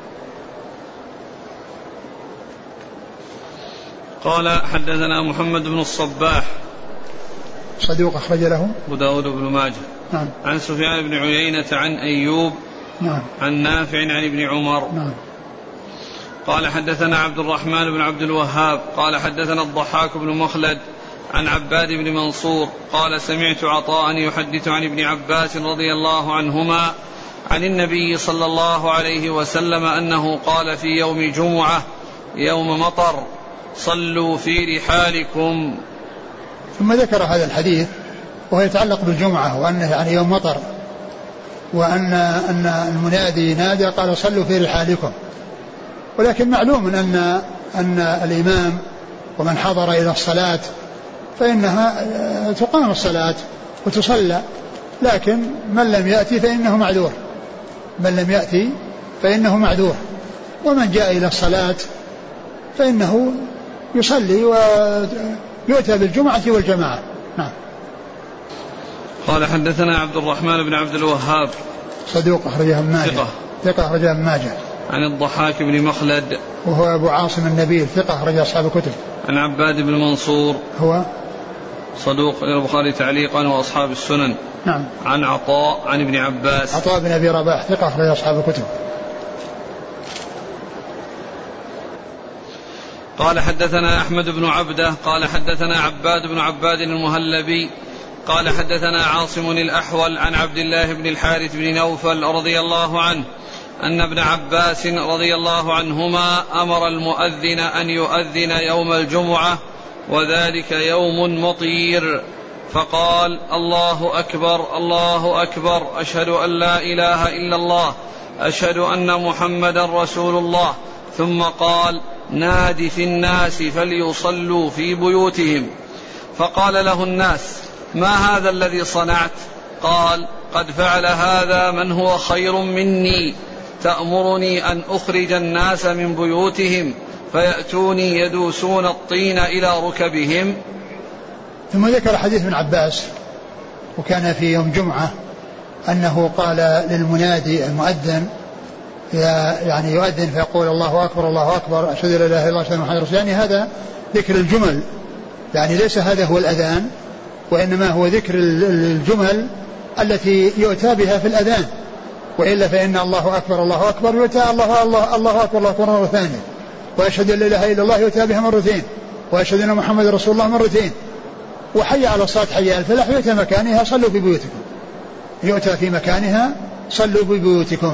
قال حدثنا محمد بن الصباح صدوق أخرج له أبو داود بن ماجه. نعم. عن سفيان بن عيينة عن أيوب. نعم. عن نافع عن ابن عمر. نعم. قال حدثنا عبد الرحمن بن عبد الوهاب قال حدثنا الضحاك بن مخلد عن عباد بن منصور قال سمعت عطاء يحدث عن ابن عباس رضي الله عنهما عن النبي صلى الله عليه وسلم أنه قال في يوم جمعة يوم مطر صلوا في رحالكم. ثم ذكر هذا الحديث وهو يتعلق بالجمعة، وأنه يعني يوم مطر، وأن أن المنادي نادى قال صلوا في رحالكم. ولكن معلوم أن أن الإمام ومن حضر إلى الصلاة فإنها تقام الصلاة وتصلى، لكن من لم يأتي فإنه معذور من لم يأتي فإنه معذور ومن جاء إلى الصلاة فإنه يصلي ويؤتى بالجمعة والجماعة. نعم. قال حدثنا عبد الرحمن بن عبد الوهاب صدوق أخرجه ابن ماجه. ثقة أخرج ابن ماجه. عن الضحاك بن مخلد وهو أبو عاصم النبيل ثقة أخرج أصحاب الكتب. عن عباد بن منصور هو صدوق البخاري تعليقا وأصحاب السنن. نعم. عن عطاء عن ابن عباس عطاء بن أبي رباح ثقة أخرج أصحاب الكتب. قال حدثنا أحمد بن عبده قال حدثنا عباد بن عباد المهلبي قال حدثنا عاصم الأحول عن عبد الله بن الحارث بن نوفل رضي الله عنه أن ابن عباس رضي الله عنهما أمر المؤذن أن يؤذن يوم الجمعة وذلك يوم مطير فقال الله أكبر الله أكبر أشهد أن لا إله إلا الله أشهد أن محمدا رسول الله ثم قال نادي في الناس فليصلوا في بيوتهم فقال له الناس ما هذا الذي صنعت؟ قال قد فعل هذا من هو خير مني تأمرني أن أخرج الناس من بيوتهم فيأتوني يدوسون الطين إلى ركبهم. ثم ذكر حديث ابن عباس وكان في يوم جمعة أنه قال للمنادي المؤذن يعني يؤذن فيقول الله أكبر الله أكبر أشهد أن لا إله إلا الله أشهد أن محمدا رسول الله. يعني هذا ذكر الجمل يعني ليس هذا هو الأذان وإنما هو ذكر الجمل التي يؤتى بها في الأذان وإلا فإن الله أكبر الله أكبر يؤتى الله الله الله أكبر الله أكبر مرة ثانية وأشهد أن لا إله إلا الله يؤتى بها مرتين وأشهد أن محمد رسول الله مرتين وحي على الصلاة حي على الفلاح يؤتى مكانها صلوا في بيوتكم يؤتى في مكانها صلوا في بيوتكم.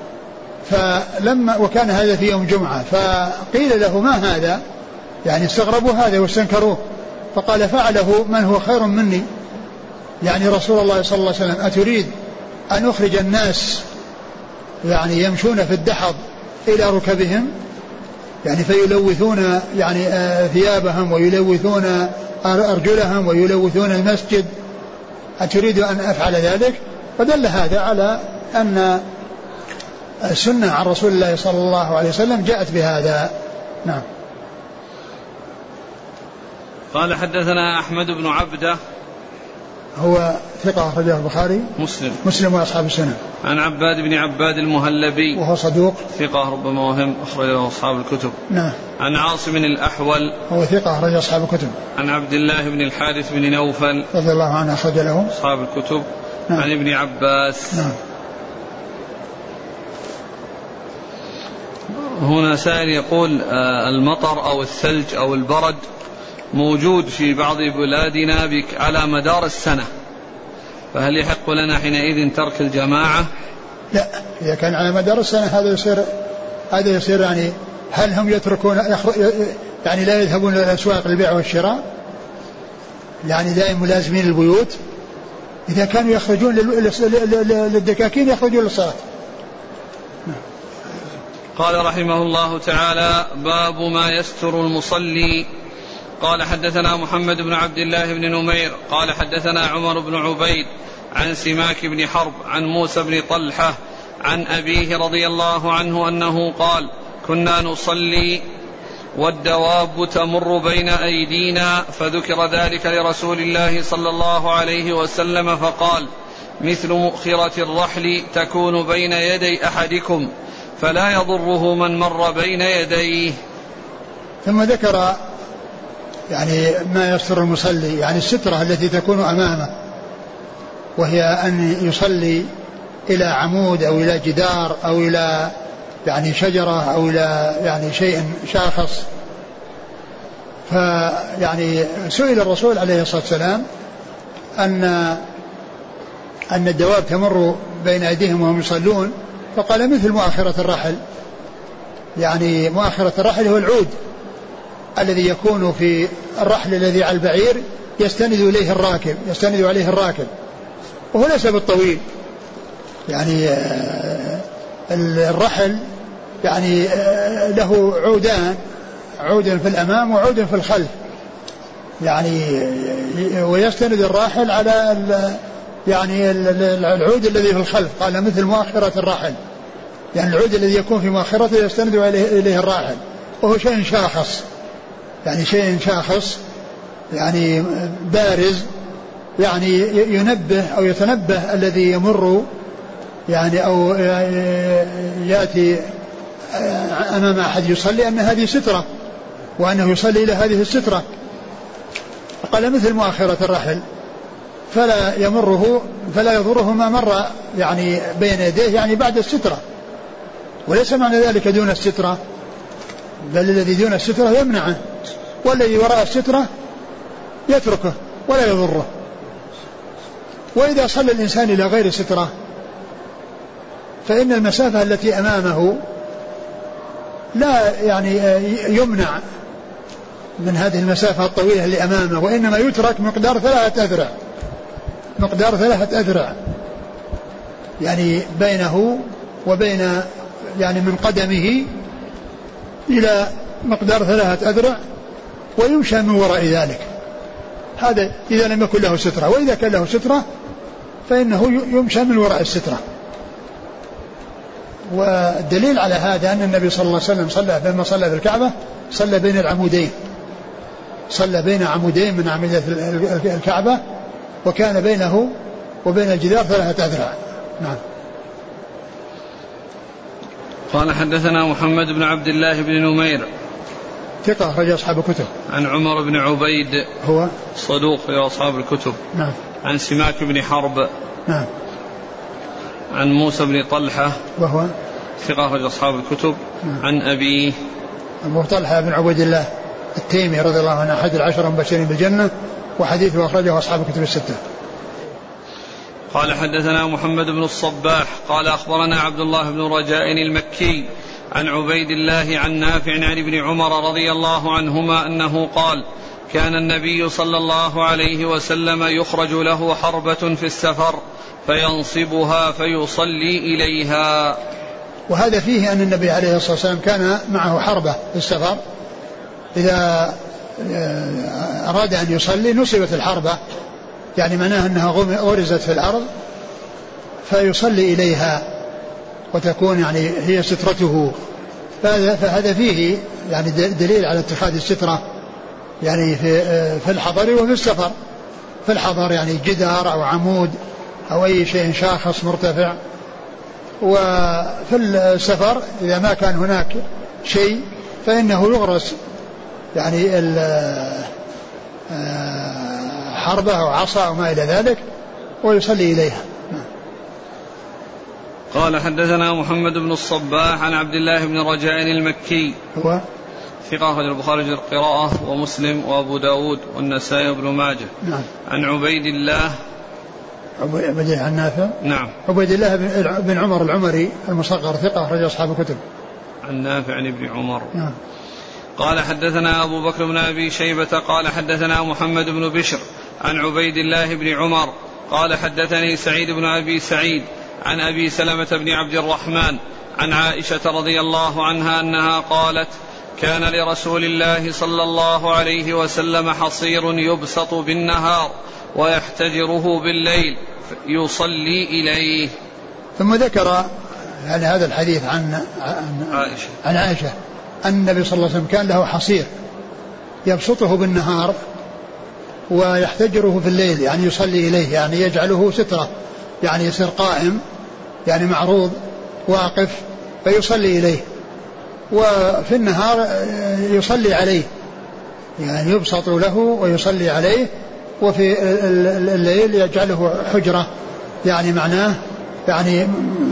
فلما وكان هذا في يوم جمعة فقيل له ما هذا يعني استغربوا هذا واستنكروه فقال فعله من هو خير مني يعني رسول الله صلى الله عليه وسلم أتريد أن أخرج الناس يعني يمشون في الدحض إلى ركبهم يعني فيلوثون يعني ثيابهم ويلوثون أرجلهم ويلوثون المسجد أتريد أن أفعل ذلك؟ فدل هذا على أن السنة عن رسول الله صلى الله عليه وسلم جاءت بهذا. نعم. قال حدثنا أحمد بن عبده هو ثقة أخرجه البخاري مسلم مسلم وأصحاب السنن. عن عباد بن عباد المهلبي وهو صدوق ثقة ربما وهم أخرجه أصحاب الكتب. نعم. عن عاصم الأحول هو ثقة أخرج أصحاب الكتب. عن عبد الله بن الحارث بن نوفل رضي الله عنه أخرج له أصحاب الكتب. نعم. عن ابن عباس. نعم. هنا سائل يقول المطر أو الثلج أو البرد موجود في بعض بلادنا على مدار السنة فهل يحق لنا حينئذ ترك الجماعة؟ لا إذا كان على مدار السنة هذا يصير هذا يصير يعني هل هم يتركون يعني لا يذهبون إلى الأسواق للبيع والشراء يعني دائما ملازمين البيوت إذا كانوا يخرجون للدكاكين يخرجون للصلاة. قال رحمه الله تعالى باب ما يستر المصلي. قال حدثنا محمد بن عبد الله بن نمير قال حدثنا عمر بن عبيد عن سماك بن حرب عن موسى بن طلحة عن أبيه رضي الله عنه أنه قال كنا نصلي والدواب تمر بين أيدينا فذكر ذلك لرسول الله صلى الله عليه وسلم فقال مثل مؤخرة الرحل تكون بين يدي أحدكم فلا يضره من مر بين يديه. ثم ذكر يعني ما يستر المصلي يعني السترة التي تكون أمامه وهي أن يصلي إلى عمود أو إلى جدار أو إلى يعني شجرة أو إلى يعني شيء شاخص. فيعني سئل الرسول عليه الصلاة والسلام أن أن الدواب تمر بين أيديهم وهم يصلون فقال مثل مؤخرة الرحل يعني مؤخرة الرحل هو العود الذي يكون في الرحل الذي على البعير يستند إليه الراكب يستند عليه الراكب وهو ليس بالطويل يعني الرحل يعني له عودان عود في الأمام وعود في الخلف يعني ويستند الراحل على يعني العود الذي في الخلف قال مثل مؤخرة الراحل يعني العود الذي يكون في مؤخرته يستند إليه الراحل وهو شيء شاخص يعني شيء شاخص يعني بارز يعني ينبه أو يتنبه الذي يمر يعني أو يأتي أمام أحد يصلي أن هذه سترة وأنه يصلي إلى هذه السترة. قال مثل مؤخرة الرحل فلا يمره فلا يضره ما مر يعني بين يديه يعني بعد السترة، وليس معنى ذلك دون السترة، بل الذي دون السترة يمنعه، والذي وراء السترة يتركه ولا يضره. وإذا صلى الإنسان إلى غير سترة فإن المسافة التي أمامه لا يعني يمنع من هذه المسافة الطويلة اللي أمامه، وإنما يترك مقدار ثلاثة أذرع مقدار ثلاثة أذرع يعني بينه وبين يعني من قدمه إلى مقدار ثلاثة أذرع، ويمشى من وراء ذلك. هذا إذا لم يكن له سترة، وإذا كان له سترة فإنه يمشى من وراء السترة. والدليل على هذا أن النبي صلى الله عليه وسلم صلى لما صلى في الكعبة صلى بين العمودين، صلى بين عمودين من أعمدة الكعبة، وكان بينه وبين الجدار ثلاثة أذرع. نعم. قال حدثنا محمد بن عبد الله بن نمير ثقة أخرج أصحاب الكتب. عن عمر بن عبيد هو صدوق في أصحاب الكتب. نعم. عن سماك بن حرب. نعم. عن موسى بن طلحة وهو ثقة أخرج أصحاب الكتب. نعم. عن أبيه أبو طلحة بن عبيد الله التيمي رضي الله عنه أحد العشرة المبشرين بالجنة، وحديثه أخرجه أصحاب الكتب الستة. قال حدثنا محمد بن الصباح قال أخبرنا عبد الله بن رجاء المكي عن عبيد الله عن نافع عن ابن عمر رضي الله عنهما أنه قال كان النبي صلى الله عليه وسلم يخرج له حربة في السفر فينصبها فيصلي إليها. وهذا فيه أن النبي عليه الصلاة والسلام كان معه حربة في السفر، إذا أراد أن يصلي نصبت الحربة، يعني معناها أنها غرزت في الأرض فيصلي إليها وتكون يعني هي سترته. فهذا فيه يعني دليل على اتخاذ السترة يعني في في الحضر وفي السفر. في الحضر يعني جدار أو عمود أو أي شيء شاخص مرتفع، وفي السفر إذا ما كان هناك شيء فإنه يغرس يعني حربة أو عصا أو ما إلى ذلك ويصلي إليها. قال حدثنا محمد بن الصباح عن عبد الله بن رجاء المكي هو ثقة أخرج البخاري في القراءة ومسلم وأبو داود والنسائي وابن ماجه. نعم. عن عبيد الله عبيد الله عن نافع. نعم. عبيد الله بن عمر العمري المصغر ثقة أخرج أصحاب الكتب. عن نافع عن ابن عمر. نعم. قال حدثنا أبو بكر بن أبي شيبة قال حدثنا محمد بن بشر عن عبيد الله بن عمر قال حدثني سعيد بن أبي سعيد عن أبي سلمة بن عبد الرحمن عن عائشة رضي الله عنها أنها قالت كان لرسول الله صلى الله عليه وسلم حصير يبسط بالنهار ويحتجره بالليل يصلي إليه. ثم ذكر يعني هذا الحديث عن عائشة عن عائشة أن النبي صلى الله عليه وسلم كان له حصير يبسطه بالنهار ويحتجره في الليل، يعني يصلي إليه، يعني يجعله سترة، يعني يصير قائم يعني معروض واقف فيصلي إليه، وفي النهار يصلي عليه يعني يبسط له ويصلي عليه، وفي الليل يجعله حجرة يعني معناه يعني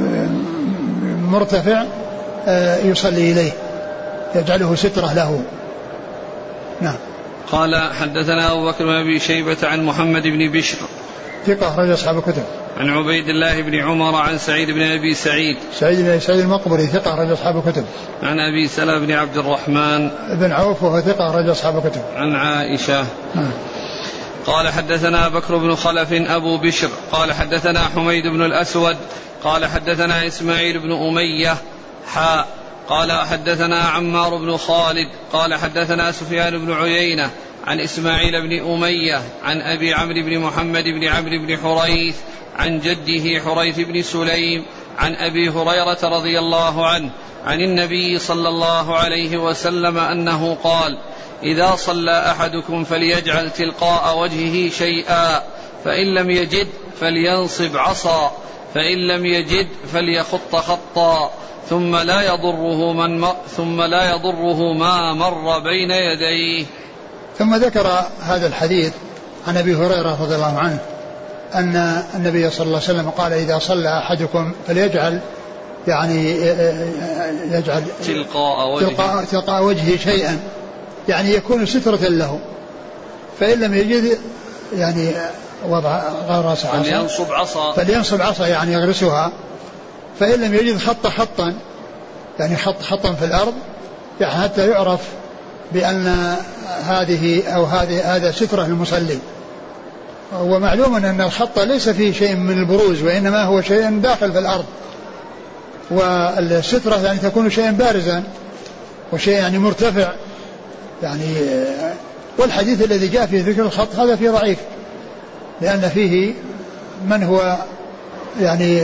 مرتفع يصلي إليه يجعله سترة له. نعم. قال حدثنا أبو بكر بن أبي شيبة عن محمد بن بشر ثقة أخرج أصحاب الكتب. عن عبيد الله بن عمر عن سعيد بن أبي سعيد سعيد بن سعيد المقبري ثقة أخرج أصحاب الكتب. عن أبي سلمة بن عبد الرحمن بن عوف وهو ثقة أخرج أصحاب الكتب. عن عائشة. نعم. قال حدثنا بكر بن خلف أبو بشر قال حدثنا حميد بن الأسود قال حدثنا إسماعيل بن أمية حاء قال حدثنا عمار بن خالد قال حدثنا سفيان بن عيينة عن إسماعيل بن أمية عن أبي عمرو بن محمد بن عمرو بن حريث عن جده حريث بن سليم عن أبي هريرة رضي الله عنه عن النبي صلى الله عليه وسلم أنه قال إذا صلى أحدكم فليجعل تلقاء وجهه شيئا فإن لم يجد فلينصب عصا فإن لم يجد فليخط خطا ثم لا يضره من م... ثم لا يضره ما مر بين يديه. ثم ذكر هذا الحديث عن أبي هريرة رضي الله عنه أن النبي صلى الله عليه وسلم قال إذا صلى أحدكم فليجعل يعني يجعل تلقاء وجهه, تلقاء, تلقاء وجهه شيئا يعني يكون سترة له، فإن لم يجد يعني وضع غرس عصا فلينصب عصا فلينصب عصا يعني يغرسها، فإن لم يجد خط خطا يعني خط خطا في الأرض يعني حتى يعرف بأن هذه أو هذه هذا سترة للمصلي. ومعلوم أن الخط ليس فيه شيء من البروز وإنما هو شيء داخل في الأرض، والسترة يعني تكون شيئا بارزا وشيء يعني مرتفع يعني. والحديث الذي جاء فيه ذكر الخط هذا فيه ضعيف لأن فيه من هو يعني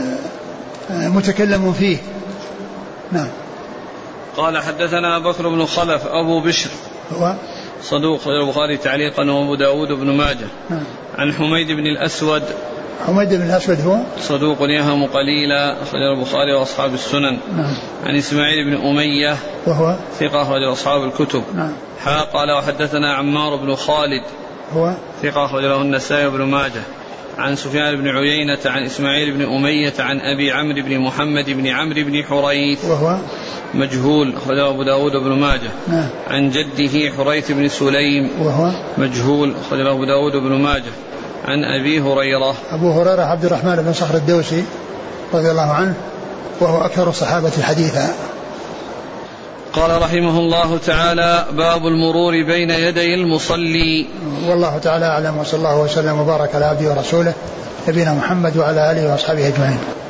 متكلم فيه. نعم. قال حدثنا بكر بن خلف أبو بشر هو صدوق البخاري تعليقا وأبو داود بن ماجه. نعم. عن حميد بن الأسود حميد بن الأسود هو صدوق يهم قليلا أخرجه البخاري وأصحاب السنن. نعم. عن إسماعيل بن أمية وهو ثقة أخرجه أصحاب الكتب. نعم. قال وحدثنا عمار بن خالد هو ثقة أخرجه النسائي بن ماجه. عن سفيان بن عيينة عن إسماعيل بن أمية عن أبي عمرو بن محمد بن عمرو بن حريث وهو مجهول أخرجه أبو داود بن ماجه. نعم. عن جده حريث بن سليم وهو مجهول أخرجه أبو داود بن ماجه. عن أبي هريرة أبو هريرة عبد الرحمن بن صخر الدوسي رضي الله عنه وهو أكثر الصحابة حديثا. قال رحمه الله تعالى باب المرور بين يدي المصلي. والله تعالى أعلم وصلى الله وسلم وبارك على عبده ورسوله نبينا محمد وعلى آله وأصحابه أجمعين.